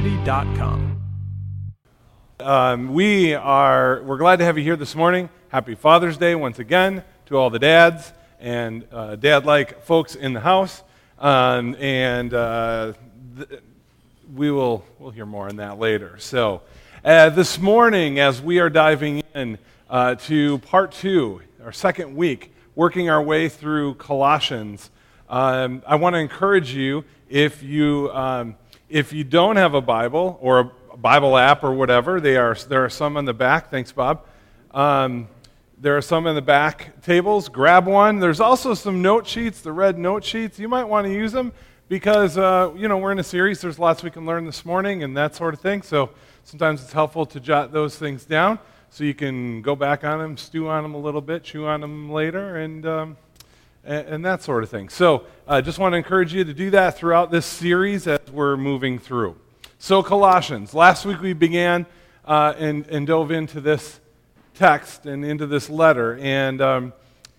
www.biblestudy.com. We're glad to have you here this morning. Happy Father's Day once again to all the dads and dad-like folks in the house. We'll hear more on that later. So this morning, as we are diving in to part 2, our second week, working our way through Colossians, I want to encourage you, if you don't have a Bible or a Bible app or whatever, there are some on the back. Thanks, Bob. There are some in the back tables. Grab one. There's also some note sheets, the red note sheets. You might want to use them because we're in a series. There's lots we can learn this morning and that sort of thing. So sometimes it's helpful to jot those things down so you can go back on them, stew on them a little bit, chew on them later, and that sort of thing. So I just want to encourage you to do that throughout this series as we're moving through. So Colossians. Last week we began and dove into this text and into this letter. And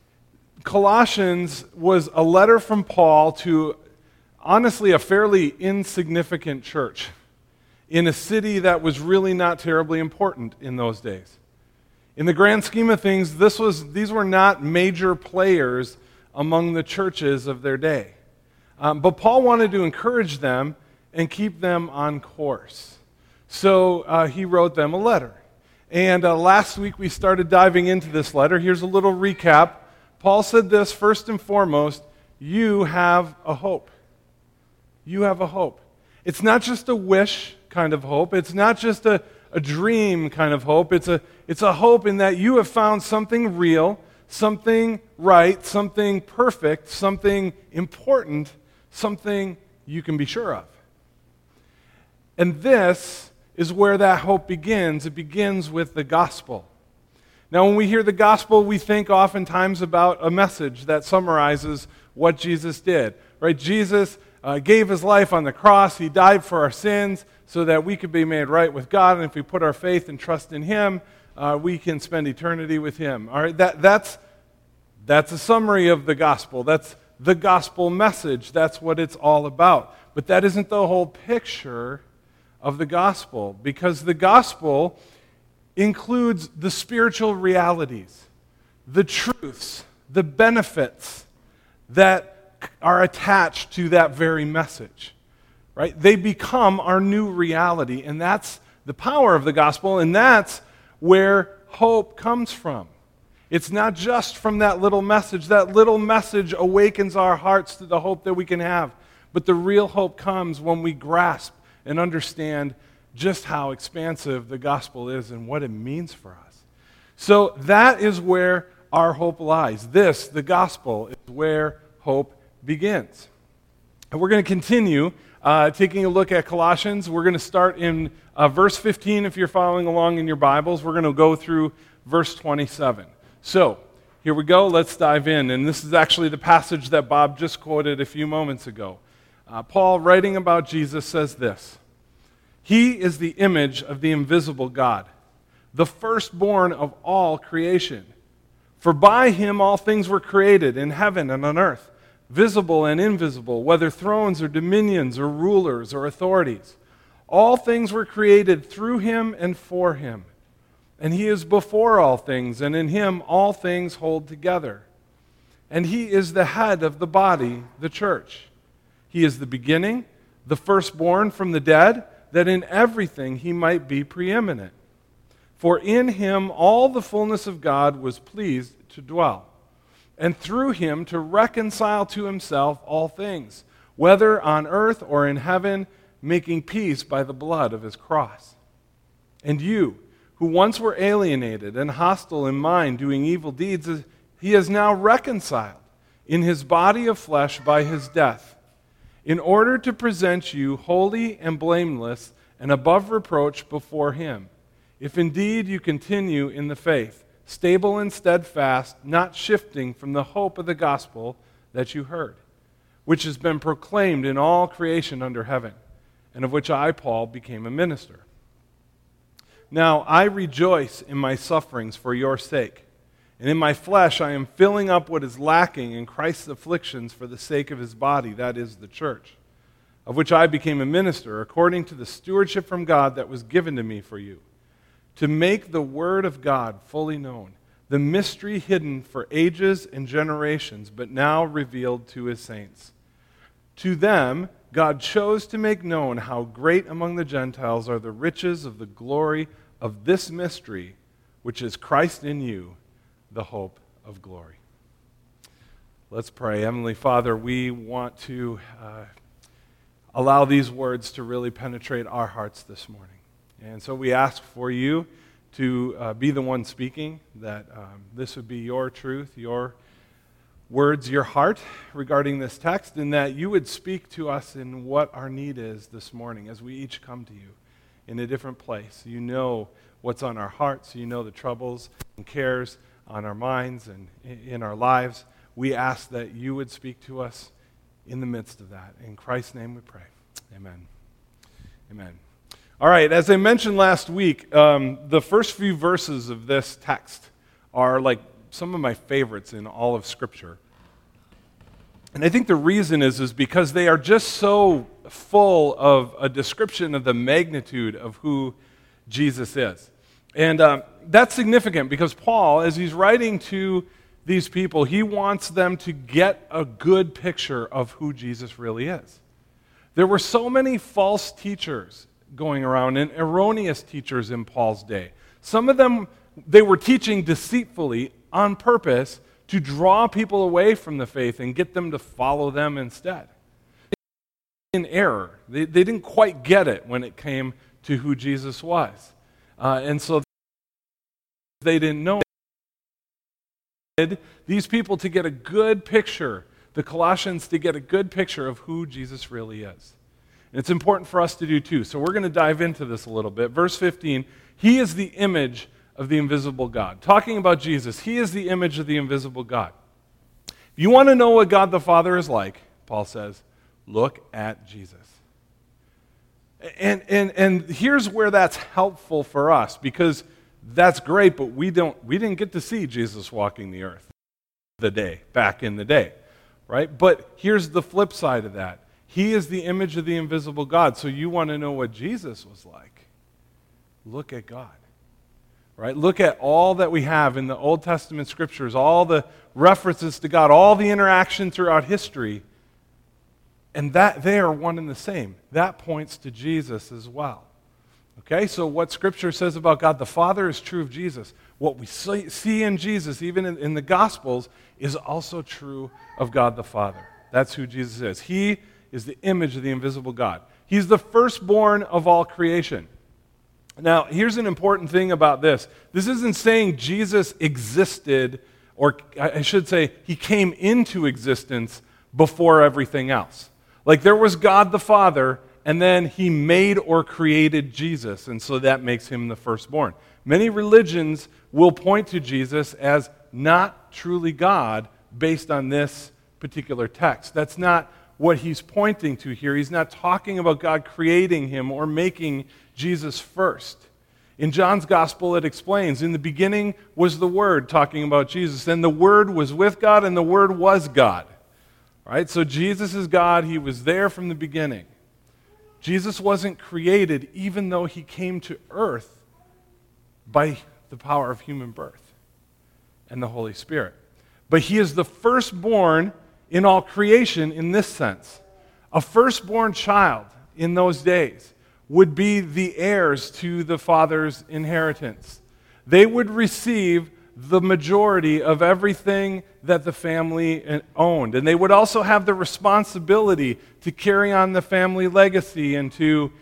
Colossians was a letter from Paul to, honestly, a fairly insignificant church in a city that was really not terribly important in those days. In the grand scheme of things, these were not major players among the churches of their day. But Paul wanted to encourage them and keep them on course. So he wrote them a letter. And last week we started diving into this letter. Here's a little recap. Paul said this, first and foremost, you have a hope. You have a hope. It's not just a wish kind of hope. It's not just a dream kind of hope. It's a hope in that you have found something real, something right, something perfect, something important, something you can be sure of. And this is where that hope begins. It begins with the gospel. Now, when we hear the gospel, we think oftentimes about a message that summarizes what Jesus did. Right? Jesus gave his life on the cross. He died for our sins so that we could be made right with God. And if we put our faith and trust in him, we can spend eternity with him. All right? That's a summary of the gospel. That's the gospel message. That's what it's all about. But that isn't the whole picture of the gospel, because the gospel includes the spiritual realities, the truths, the benefits that are attached to that very message. Right? They become our new reality, and that's the power of the gospel, and that's where hope comes from. It's not just from that little message. That little message awakens our hearts to the hope that we can have, but the real hope comes when we grasp and understand just how expansive the gospel is and what it means for us. So that is where our hope lies. This, the gospel, is where hope begins. And we're going to continue taking a look at Colossians. We're going to start in verse 15 if you're following along in your Bibles. We're going to go through verse 27. So here we go. Let's dive in. And this is actually the passage that Bob just quoted a few moments ago. Paul, writing about Jesus, says this: He is the image of the invisible God, the firstborn of all creation. For by him all things were created in heaven and on earth, visible and invisible, whether thrones or dominions or rulers or authorities. All things were created through him and for him. And he is before all things, and in him all things hold together. And he is the head of the body, the church. He is the beginning, the firstborn from the dead, that in everything he might be preeminent. For in him all the fullness of God was pleased to dwell, and through him to reconcile to himself all things, whether on earth or in heaven, making peace by the blood of his cross. And you, who once were alienated and hostile in mind, doing evil deeds, he is now reconciled in his body of flesh by his death, in order to present you holy and blameless and above reproach before him, if indeed you continue in the faith, stable and steadfast, not shifting from the hope of the gospel that you heard, which has been proclaimed in all creation under heaven, and of which I, Paul, became a minister. Now I rejoice in my sufferings for your sake, and in my flesh I am filling up what is lacking in Christ's afflictions for the sake of his body, that is, the church, of which I became a minister, according to the stewardship from God that was given to me for you, to make the word of God fully known, the mystery hidden for ages and generations, but now revealed to his saints. To them, God chose to make known how great among the Gentiles are the riches of the glory of this mystery, which is Christ in you, the hope of glory. Let's pray. Heavenly Father, we want to allow these words to really penetrate our hearts this morning. And so we ask for you to be the one speaking, that this would be your truth, your words, your heart regarding this text, and that you would speak to us in what our need is this morning as we each come to you in a different place. You know what's on our hearts. You know the troubles and cares on our minds and in our lives. We ask that you would speak to us in the midst of that. In Christ's name we pray. Amen. Amen. All right, as I mentioned last week, the first few verses of this text are like some of my favorites in all of Scripture. And I think the reason is because they are just so full of a description of the magnitude of who Jesus is. And that's significant because Paul, as he's writing to these people, he wants them to get a good picture of who Jesus really is. There were so many false teachers going around and erroneous teachers in Paul's day. Some of them, they were teaching deceitfully on purpose to draw people away from the faith and get them to follow them instead. In error. They didn't quite get it when it came to who Jesus was. And so they didn't know. These people to get a good picture, the Colossians to get a good picture of who Jesus really is. And it's important for us to do too. So we're going to dive into this a little bit. Verse 15, he is the image of the invisible God. Talking about Jesus, he is the image of the invisible God. If you want to know what God the Father is like, Paul says, look at Jesus. And here's where that's helpful for us, because that's great, but we didn't get to see Jesus walking the earth back in the day, right? But here's the flip side of that. He is the image of the invisible God. So you want to know what Jesus was like? Look at God, right? Look at all that we have in the Old Testament scriptures, all the references to God, all the interaction throughout history, and that they are one and the same. That points to Jesus as well. Okay, so what Scripture says about God the Father is true of Jesus. What we see in Jesus, even in the Gospels, is also true of God the Father. That's who Jesus is. He is the image of the invisible God. He's the firstborn of all creation. Now, here's an important thing about this. This isn't saying Jesus existed, or I should say, he came into existence before everything else. Like there was God the Father, and then he made or created Jesus, and so that makes him the firstborn. Many religions will point to Jesus as not truly God based on this particular text. That's not what he's pointing to here. He's not talking about God creating him or making Jesus first. In John's Gospel, it explains, in the beginning was the Word, talking about Jesus, and the Word was with God, and the Word was God. All right, so Jesus is God. He was there from the beginning. Jesus wasn't created even though he came to earth by the power of human birth and the Holy Spirit. But he is the firstborn in all creation in this sense. A firstborn child in those days would be the heirs to the father's inheritance. They would receive the majority of everything that the family owned. And they would also have the responsibility to carry on the family legacy and to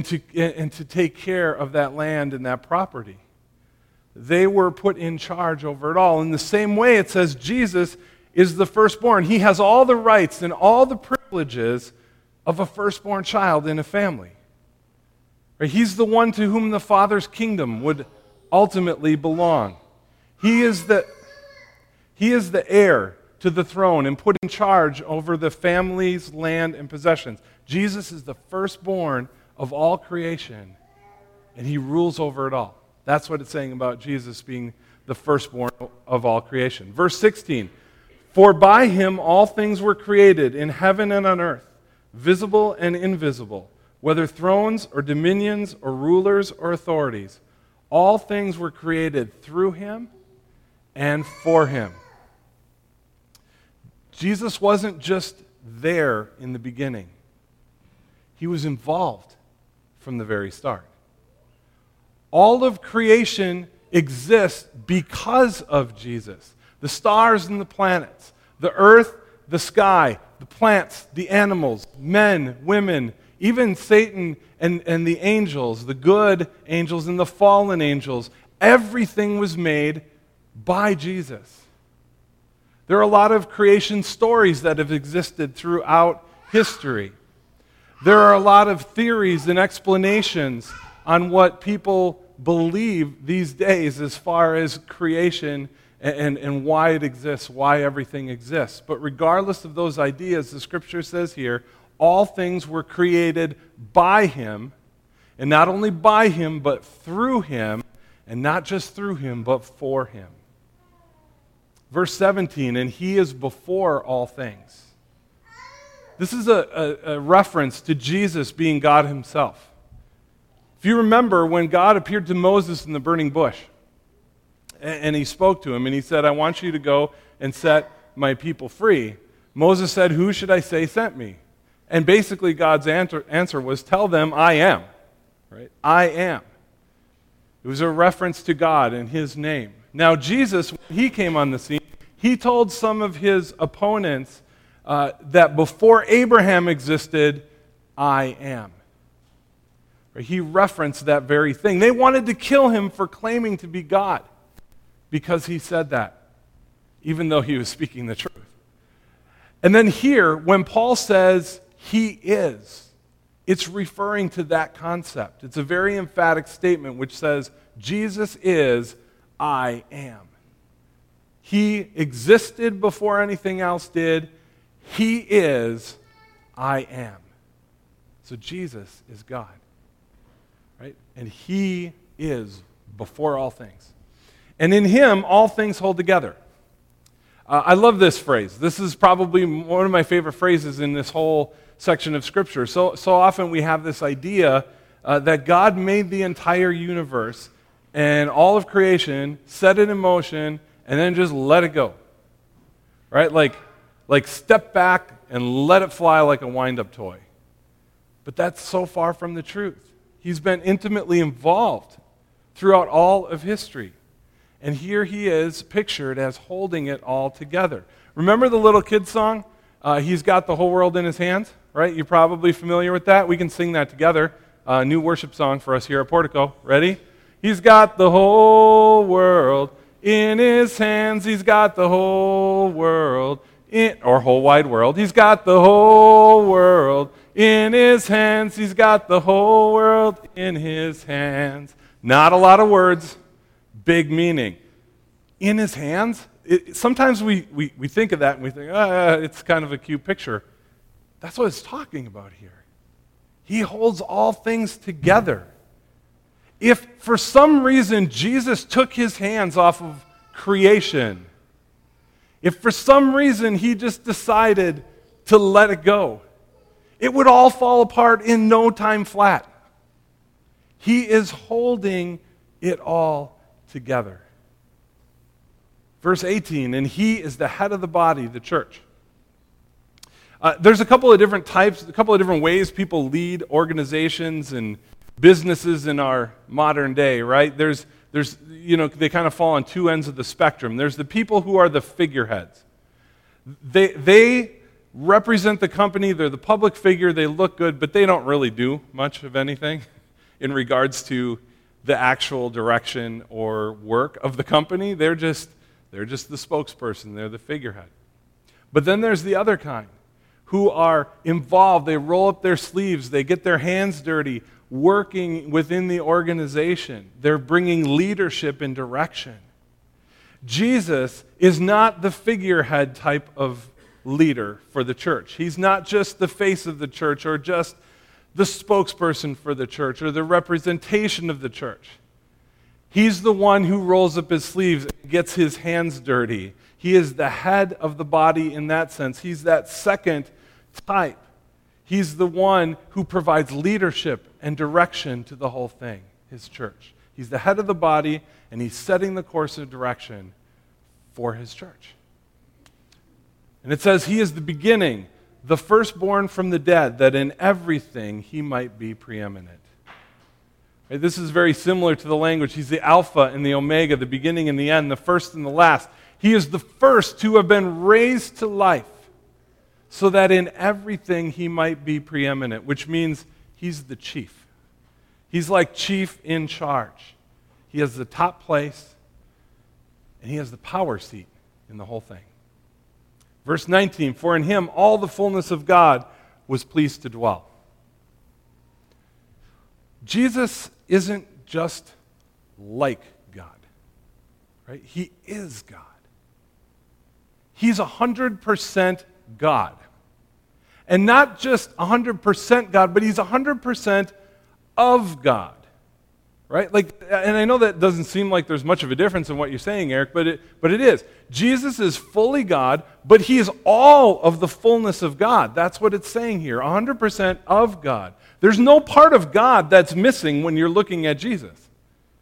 take care of that land and that property. They were put in charge over it all. In the same way, it says Jesus is the firstborn. He has all the rights and all the privileges of a firstborn child in a family. He's the one to whom the Father's kingdom would ultimately belong. He is the heir to the throne and put in charge over the family's land and possessions. Jesus is the firstborn of all creation, and he rules over it all. That's what it's saying about Jesus being the firstborn of all creation. Verse 16, for by him all things were created in heaven and on earth, visible and invisible, whether thrones or dominions or rulers or authorities. All things were created through him and for him. Jesus wasn't just there in the beginning. He was involved from the very start. All of creation exists because of Jesus. The stars and the planets, the earth, the sky, the plants, the animals, men, women, even Satan and the angels, the good angels and the fallen angels, everything was made by Jesus. There are a lot of creation stories that have existed throughout history. There are a lot of theories and explanations on what people believe these days as far as creation and why it exists, why everything exists. But regardless of those ideas, the scripture says here, all things were created by him, and not only by him, but through him, and not just through him, but for him. Verse 17, and he is before all things. This is a reference to Jesus being God himself. If you remember when God appeared to Moses in the burning bush, and he spoke to him, and he said, I want you to go and set my people free. Moses said, who should I say sent me? And basically God's answer was, tell them I am. Right? I am. It was a reference to God and his name. Now Jesus, when he came on the scene, he told some of his opponents that before Abraham existed, I am. He referenced that very thing. They wanted to kill him for claiming to be God because he said that, even though he was speaking the truth. And then here, when Paul says he is, it's referring to that concept. It's a very emphatic statement which says, Jesus is, I am. He existed before anything else did. He is, I am. So Jesus is God. Right? And he is before all things. And in him, all things hold together. I love this phrase. This is probably one of my favorite phrases in this whole section of Scripture. So often we have this idea that God made the entire universe and all of creation, set it in motion, and then just let it go. Right? Like step back and let it fly like a wind-up toy. But that's so far from the truth. He's been intimately involved throughout all of history. And here he is pictured as holding it all together. Remember the little kid song? He's got the whole world in his hands, right? You're probably familiar with that. We can sing that together. New worship song for us here at Portico. Ready? He's got the whole world in his hands. He's got the whole world or whole wide world. He's got the whole world in his hands. He's got the whole world in his hands. Not a lot of words. Big meaning. In his hands? Sometimes we think of that and we think, it's kind of a cute picture. That's what it's talking about here. He holds all things together. If for some reason Jesus took his hands off of creation, if for some reason he just decided to let it go, it would all fall apart in no time flat. He is holding it all together. Verse 18, and he is the head of the body, the church. There's a couple of different types, a couple of different ways people lead organizations and businesses in our modern day, right? There's they kind of fall on two ends of the spectrum. There's the people who are the figureheads. They represent the company, they're the public figure, they look good, but they don't really do much of anything in regards to the actual direction or work of the company. They're just the spokesperson, they're the figurehead. But then there's the other kind who are involved, they roll up their sleeves, they get their hands dirty, working within the organization. They're bringing leadership and direction. Jesus is not the figurehead type of leader for the church. He's not just the face of the church or just the spokesperson for the church or the representation of the church. He's the one who rolls up his sleeves and gets his hands dirty. He is the head of the body in that sense. He's that second type. He's the one who provides leadership and direction to the whole thing, his church. He's the head of the body, and he's setting the course of direction for his church. And it says he is the beginning, the firstborn from the dead, that in everything he might be preeminent. Right, this is very similar to the language. He's the Alpha and the Omega, the beginning and the end, the first and the last. He is the first to have been raised to life, so that in everything he might be preeminent, which means he's the chief. He's like chief in charge. He has the top place, and he has the power seat in the whole thing. Verse 19, for in him all the fullness of God was pleased to dwell. Jesus isn't just like God, right? He is God. He's 100% God. And not just 100% God, but he's 100% of God. Right? And I know that doesn't seem like there's much of a difference in what you're saying, Eric, but it is. Jesus is fully God, but he is all of the fullness of God. That's what it's saying here, 100% of God. There's no part of God that's missing when you're looking at Jesus,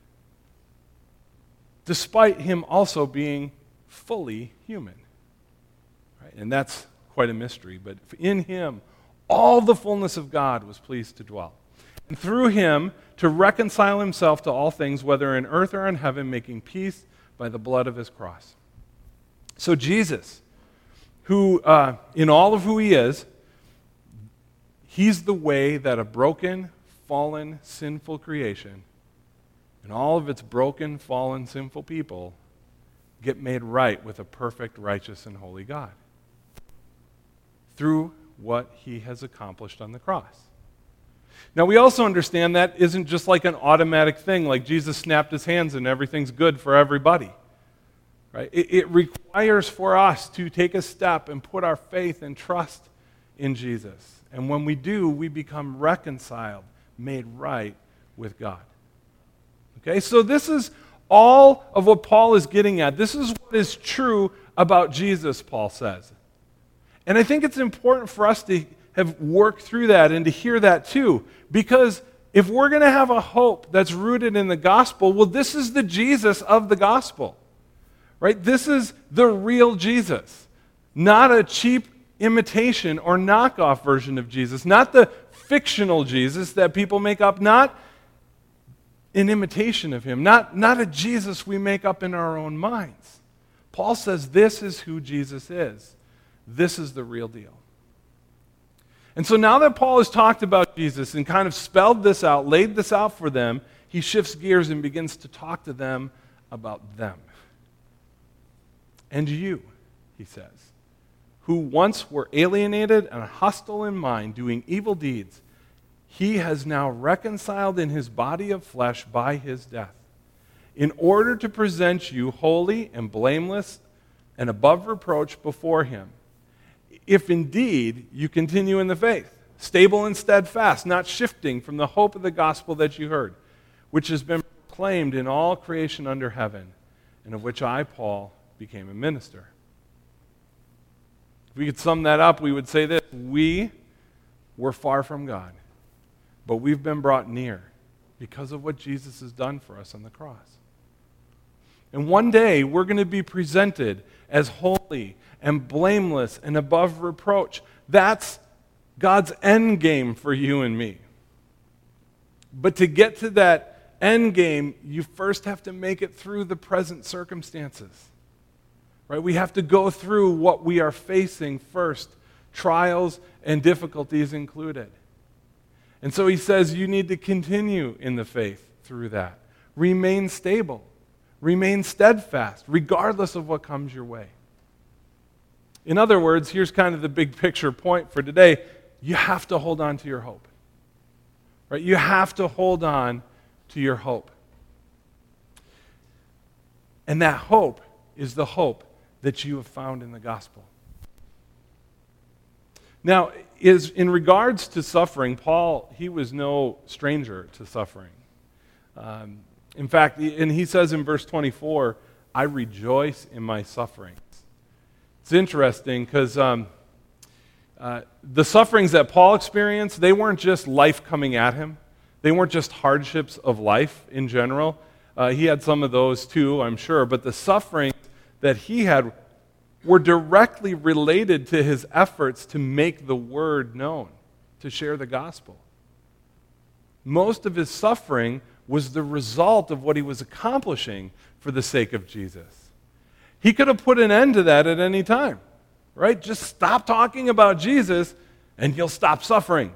despite him also being fully human. Right? And that's quite a mystery, but in him, all the fullness of God was pleased to dwell. And through him, to reconcile himself to all things, whether in earth or in heaven, making peace by the blood of his cross. So Jesus, who, in all of who he is, he's the way that a broken, fallen, sinful creation and all of its broken, fallen, sinful people get made right with a perfect, righteous, and holy God through what he has accomplished on the cross. Now, we also understand that isn't just like an automatic thing, like Jesus snapped his hands and everything's good for everybody. Right? It requires for us to take a step and put our faith and trust in Jesus. And when we do, we become reconciled, made right with God. Okay, so this is all of what Paul is getting at. This is what is true about Jesus, Paul says. And I think it's important for us to have worked through that and to hear that too. Because if we're going to have a hope that's rooted in the gospel, well, this is the Jesus of the gospel. Right? This is the real Jesus. Not a cheap imitation or knockoff version of Jesus. Not the fictional Jesus that people make up. Not an imitation of him. Not a Jesus we make up in our own minds. Paul says this is who Jesus is. This is the real deal. And so now that Paul has talked about Jesus and kind of spelled this out, laid this out for them, he shifts gears and begins to talk to them about them. And you, he says, who once were alienated and hostile in mind, doing evil deeds, he has now reconciled in his body of flesh by his death, in order to present you holy and blameless and above reproach before him, if indeed you continue in the faith, stable and steadfast, not shifting from the hope of the gospel that you heard, which has been proclaimed in all creation under heaven, and of which I, Paul, became a minister. If we could sum that up, we would say this: we were far from God, but we've been brought near because of what Jesus has done for us on the cross. And one day, we're going to be presented as holy and blameless and above reproach. That's God's end game for you and me. But to get to that end game, you first have to make it through the present circumstances. Right? We have to go through what we are facing first, trials and difficulties included. And so he says you need to continue in the faith through that. Remain stable. Remain steadfast, regardless of what comes your way. In other words, here's kind of the big picture point for today. You have to hold on to your hope. Right? You have to hold on to your hope. And that hope is the hope that you have found in the gospel. Now, in regards to suffering, Paul, he was no stranger to suffering. In fact, and he says in verse 24, I rejoice in my sufferings. It's interesting because The sufferings that Paul experienced, they weren't just life coming at him. They weren't just hardships of life in general. He had some of those too, I'm sure, but the sufferings that he had were directly related to his efforts to make the word known, to share the gospel. Most of his suffering was the result of what he was accomplishing for the sake of Jesus. He could have put an end to that at any time, right? Just stop talking about Jesus and you'll stop suffering.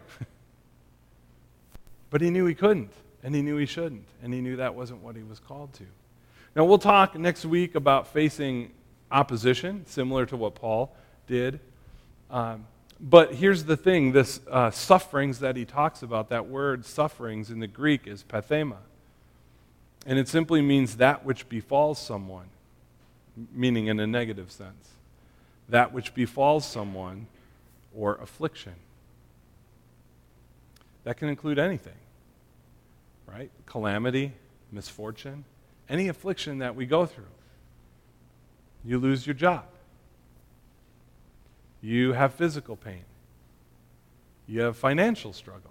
But he knew he couldn't, and he knew he shouldn't, and he knew that wasn't what he was called to. Now, we'll talk next week about facing opposition, similar to what Paul did. But here's the thing, this sufferings that he talks about, that word sufferings in the Greek is pathema. And it simply means that which befalls someone, meaning in a negative sense. That which befalls someone or affliction. That can include anything, right? Calamity, misfortune, any affliction that we go through. You lose your job. You have physical pain. You have financial struggles.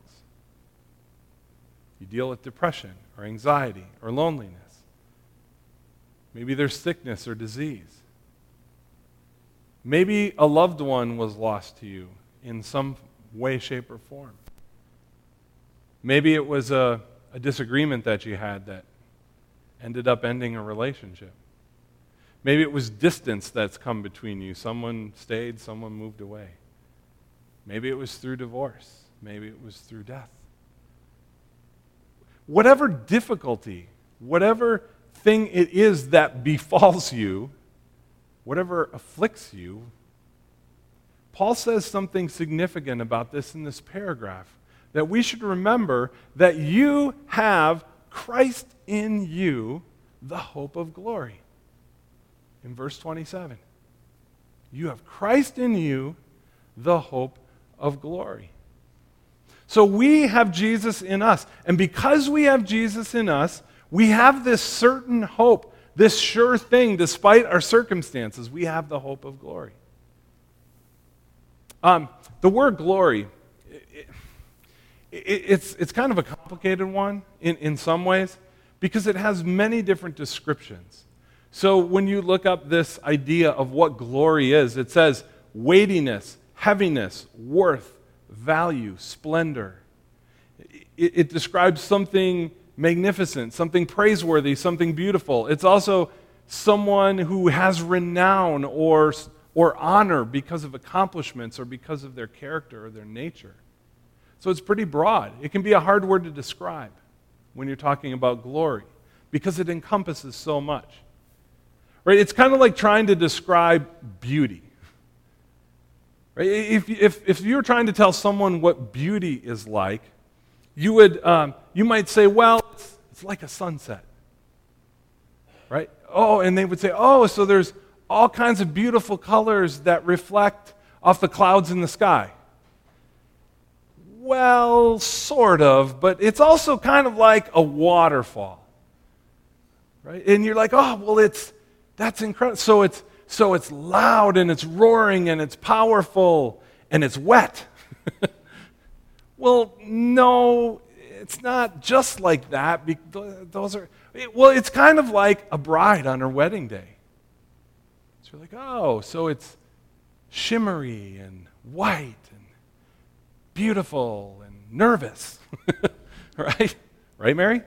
You deal with depression or anxiety or loneliness. Maybe there's sickness or disease. Maybe a loved one was lost to you in some way, shape, or form. Maybe it was a disagreement that you had that ended up ending a relationship. Maybe it was distance that's come between you. Someone stayed, someone moved away. Maybe it was through divorce. Maybe it was through death. Whatever difficulty, whatever thing it is that befalls you, whatever afflicts you, Paul says something significant about this in this paragraph, that we should remember that you have Christ in you, the hope of glory. In verse 27, you have Christ in you, the hope of glory. So we have Jesus in us. And because we have Jesus in us, we have this certain hope, this sure thing, despite our circumstances. We have the hope of glory. The word glory, it's kind of a complicated one in some ways because it has many different descriptions. So when you look up this idea of what glory is, it says weightiness, heaviness, worth, value, splendor. It describes something magnificent, something praiseworthy, something beautiful. It's also someone who has renown or honor because of accomplishments or because of their character or their nature. So it's pretty broad. It can be a hard word to describe when you're talking about glory because it encompasses so much. Right? It's kind of like trying to describe beauty. Right? If you were trying to tell someone what beauty is like, you might say, well, it's like a sunset. Right? Oh, and they would say, oh, so there's all kinds of beautiful colors that reflect off the clouds in the sky. Well, sort of, but it's also kind of like a waterfall. Right? And you're like, oh, well, that's incredible. So it's loud and it's roaring and it's powerful and it's wet. Well, no, it's not just like that. It's kind of like a bride on her wedding day. So you're like, oh, so it's shimmery and white and beautiful and nervous. Right? Right, Mary?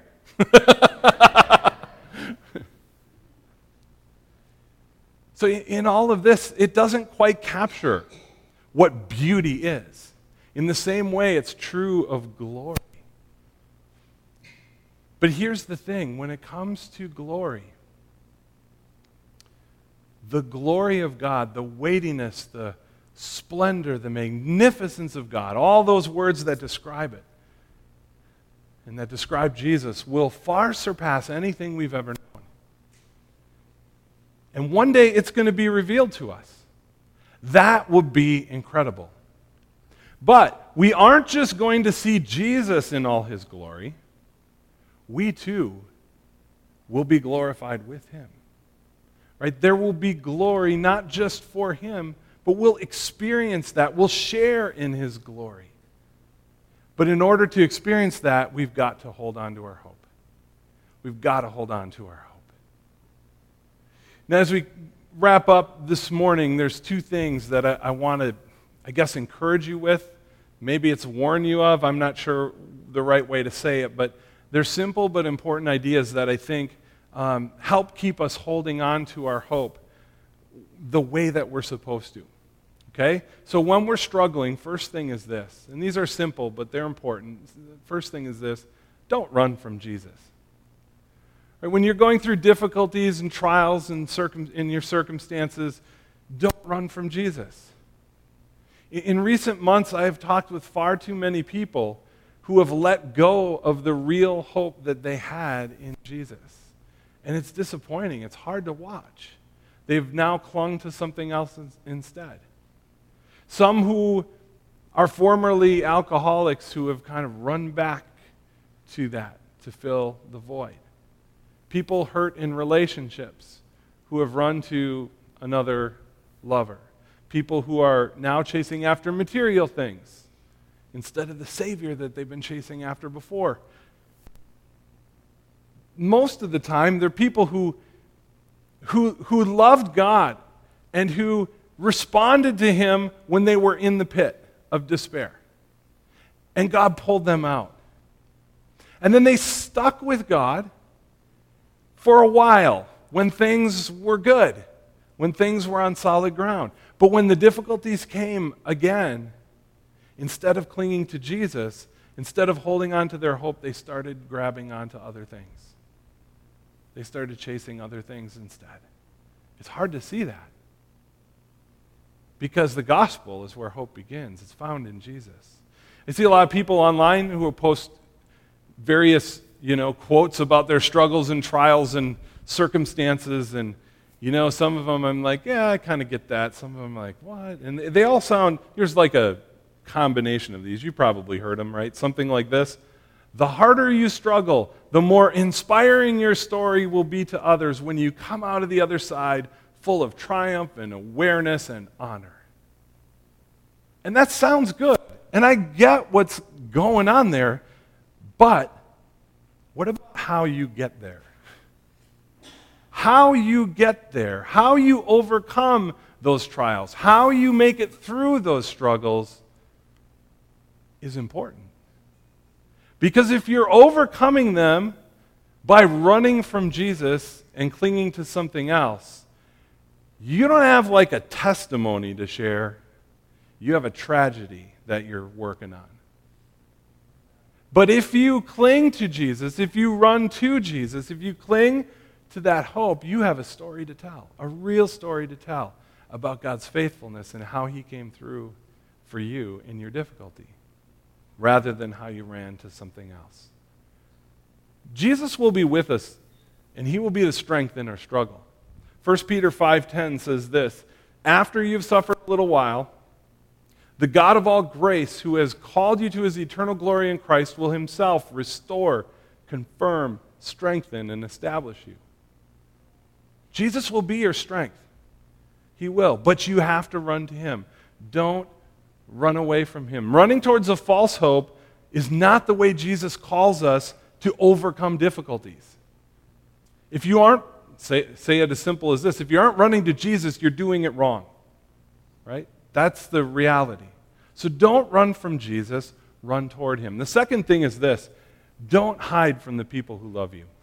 So in all of this, it doesn't quite capture what beauty is. In the same way, it's true of glory. But here's the thing, when it comes to glory, the glory of God, the weightiness, the splendor, the magnificence of God, all those words that describe it and that describe Jesus will far surpass anything we've ever known. And one day it's going to be revealed to us. That will be incredible. But we aren't just going to see Jesus in all his glory. We too will be glorified with him. Right? There will be glory not just for him, but we'll experience that. We'll share in his glory. But in order to experience that, we've got to hold on to our hope. We've got to hold on to our hope. Now, as we wrap up this morning, there's two things that I want to, encourage you with. Maybe it's warn you of. I'm not sure the right way to say it, but they're simple but important ideas that I think help keep us holding on to our hope the way that we're supposed to. Okay? So when we're struggling, first thing is this, and these are simple, but they're important. First thing is this: don't run from Jesus. Right? When you're going through difficulties and trials and in your circumstances, don't run from Jesus. In recent months, I have talked with far too many people who have let go of the real hope that they had in Jesus. And it's disappointing. It's hard to watch. They've now clung to something else instead. Some who are formerly alcoholics who have kind of run back to that to fill the void. People hurt in relationships who have run to another lover. People who are now chasing after material things instead of the Savior that they've been chasing after before. Most of the time, they're people who loved God and who responded to him when they were in the pit of despair. And God pulled them out. And then they stuck with God for a while when things were good, when things were on solid ground. But when the difficulties came again, instead of clinging to Jesus, instead of holding on to their hope, they started grabbing onto other things. They started chasing other things instead. It's hard to see that. Because the gospel is where hope begins. It's found in Jesus. I see a lot of people online who will post various, quotes about their struggles and trials and circumstances. And, some of them I'm like, yeah, I kind of get that. Some of them I'm like, what? And they all sound, here's like a combination of these. You probably heard them, right? Something like this. The harder you struggle, the more inspiring your story will be to others when you come out of the other side full of triumph and awareness and honor. And that sounds good. And I get what's going on there. But what about how you get there? How you get there, how you overcome those trials, how you make it through those struggles is important. Because if you're overcoming them by running from Jesus and clinging to something else, you don't have like a testimony to share. You have a tragedy that you're working on. But if you cling to Jesus, if you run to Jesus, if you cling to that hope, you have a story to tell, a real story to tell about God's faithfulness and how he came through for you in your difficulty, rather than how you ran to something else. Jesus will be with us, and he will be the strength in our struggle. 1 Peter 5:10 says this: after you've suffered a little while, the God of all grace, who has called you to his eternal glory in Christ, will himself restore, confirm, strengthen, and establish you. Jesus will be your strength. He will. But you have to run to him. Don't run away from him. Running towards a false hope is not the way Jesus calls us to overcome difficulties. If you aren't, say it as simple as this, if you aren't running to Jesus, you're doing it wrong. Right? That's the reality. So don't run from Jesus, run toward him. The second thing is this: don't hide from the people who love you.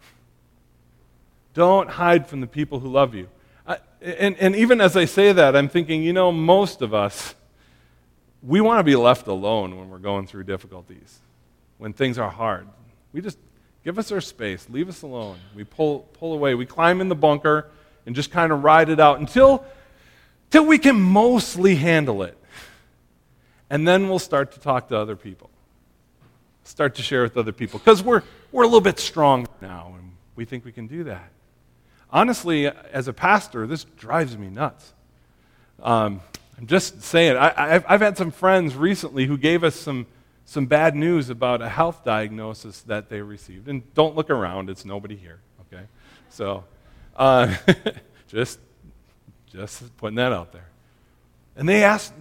Don't hide from the people who love you. And even as I say that, I'm thinking, most of us, we want to be left alone when we're going through difficulties, when things are hard. We just give us our space, leave us alone. We pull away. We climb in the bunker and just kind of ride it out until we can mostly handle it. And then we'll start to talk to other people, start to share with other people, because we're a little bit stronger now, and we think we can do that. Honestly, as a pastor, this drives me nuts. I'm just saying, I've had some friends recently who gave us some bad news about a health diagnosis that they received. And don't look around, it's nobody here, okay? So, just putting that out there. And they ask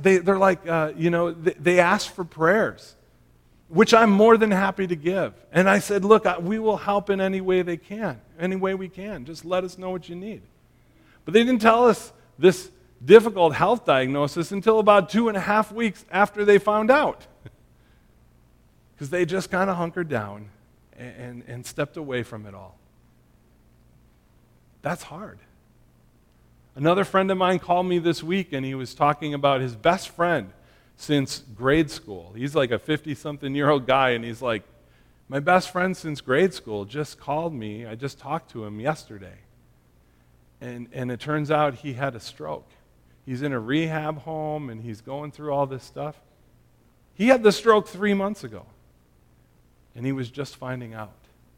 for prayers, which I'm more than happy to give. And I said, look, we will help in any way we can. Just let us know what you need. But they didn't tell us this difficult health diagnosis until about 2.5 weeks after they found out. Because they just kind of hunkered down and stepped away from it all. That's hard. Another friend of mine called me this week, and he was talking about his best friend since grade school. He's like a 50-something-year-old guy, and he's like, my best friend since grade school just called me. I just talked to him yesterday. And it turns out he had a stroke. He's in a rehab home, and he's going through all this stuff. He had the stroke 3 months ago, and he was just finding out.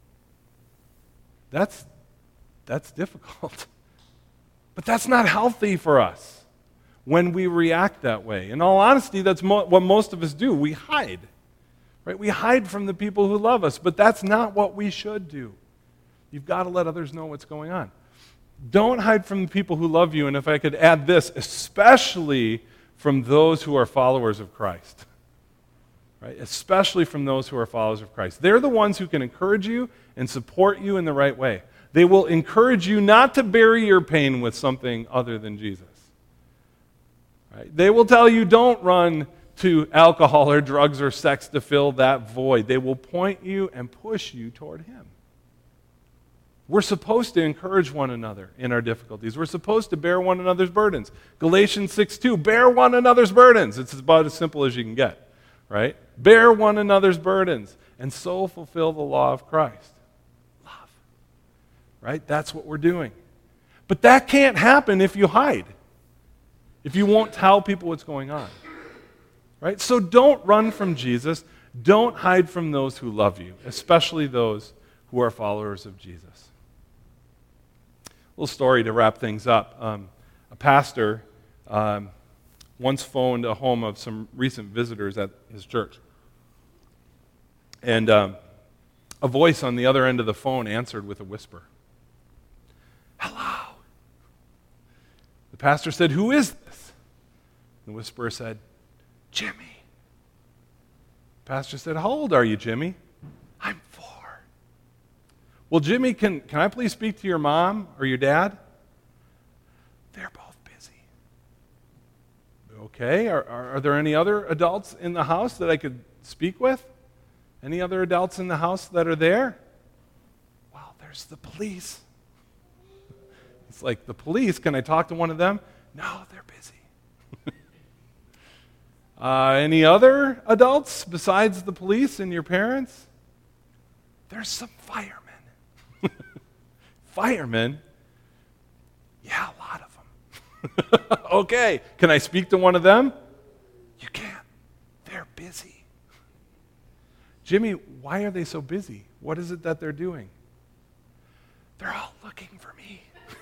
That's difficult. But that's not healthy for us when we react that way. In all honesty, that's what most of us do. We hide. Right? We hide from the people who love us, but that's not what we should do. You've got to let others know what's going on. Don't hide from the people who love you, and if I could add this, especially from those who are followers of Christ. Right? Especially from those who are followers of Christ. They're the ones who can encourage you and support you in the right way. They will encourage you not to bury your pain with something other than Jesus. Right? They will tell you don't run to alcohol or drugs or sex to fill that void. They will point you and push you toward Him. We're supposed to encourage one another in our difficulties. We're supposed to bear one another's burdens. Galatians 6:2, bear one another's burdens. It's about as simple as you can get, right? Bear one another's burdens and so fulfill the law of Christ. Right? That's what we're doing. But that can't happen if you hide. If you won't tell people what's going on. Right? So don't run from Jesus. Don't hide from those who love you, especially those who are followers of Jesus. A little story to wrap things up. A pastor once phoned a home of some recent visitors at his church. And a voice on the other end of the phone answered with a whisper. Hello. The pastor said, who is this? The whisperer said, Jimmy. The pastor said, how old are you, Jimmy? I'm 4. Well, Jimmy, can I please speak to your mom or your dad? They're both busy. Okay, are there any other adults in the house that I could speak with? Any other adults in the house that are there? Well, there's the police. It's like, the police, can I talk to one of them? No, they're busy. Any other adults besides the police and your parents? There's some firemen. Firemen? Yeah, a lot of them. Okay, can I speak to one of them? You can't. They're busy. Jimmy, why are they so busy? What is it that they're doing? They're all looking for me.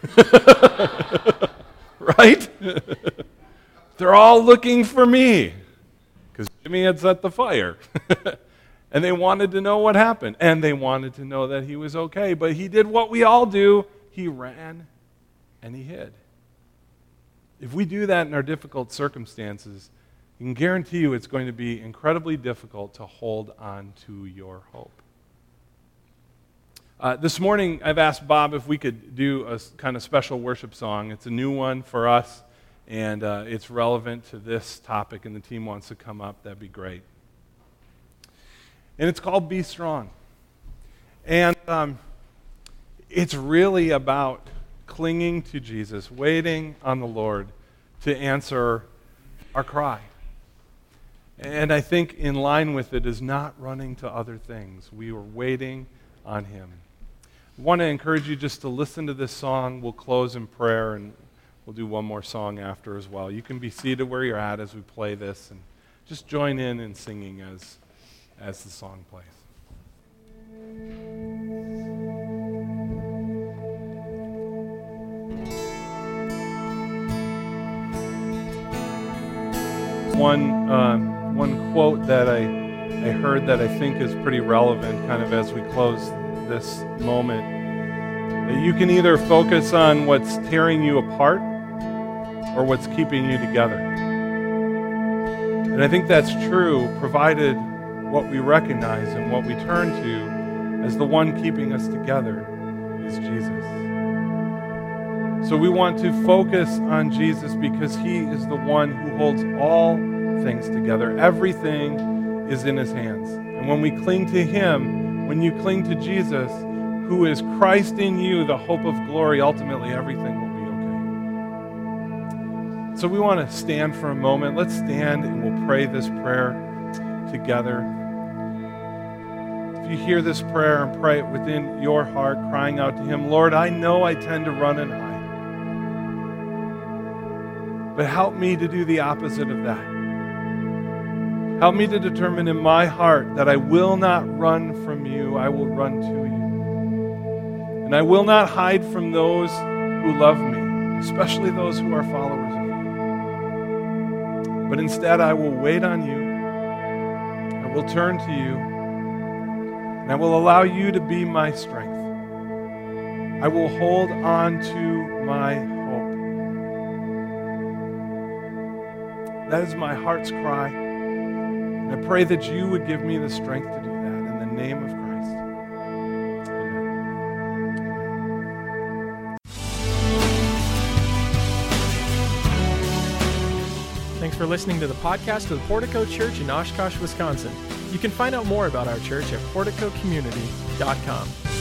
Right? They're all looking for me because Jimmy had set the fire. And they wanted to know what happened. And they wanted to know that he was okay. But he did what we all do. He ran and he hid. If we do that in our difficult circumstances, I can guarantee you it's going to be incredibly difficult to hold on to your hope. This morning, I've asked Bob if we could do a kind of special worship song. It's a new one for us, and it's relevant to this topic, and the team wants to come up. That'd be great. And it's called Be Strong. And it's really about clinging to Jesus, waiting on the Lord to answer our cry. And I think in line with it is not running to other things. We are waiting on Him. I want to encourage you just to listen to this song. We'll close in prayer, and we'll do one more song after as well. You can be seated where you're at as we play this, and just join in singing as the song plays. One quote that I heard that I think is pretty relevant kind of as we close this moment. That you can either focus on what's tearing you apart or what's keeping you together. And I think that's true, provided what we recognize and what we turn to as the one keeping us together is Jesus. So we want to focus on Jesus because he is the one who holds all things together. Everything is in his hands. And when we cling to him, when you cling to Jesus, who is Christ in you, the hope of glory, ultimately everything will be okay. So we want to stand for a moment. Let's stand and we'll pray this prayer together. If you hear this prayer and pray it within your heart, crying out to him, Lord, I know I tend to run and hide. But help me to do the opposite of that. Help me to determine in my heart that I will not run from you, I will run to you. And I will not hide from those who love me, especially those who are followers of you. But instead I will wait on you, I will turn to you, and I will allow you to be my strength. I will hold on to my hope. That is my heart's cry. And I pray that you would give me the strength to do that in the name of Christ. Amen. Thanks for listening to the podcast of the Portico Church in Oshkosh, Wisconsin. You can find out more about our church at porticocommunity.com.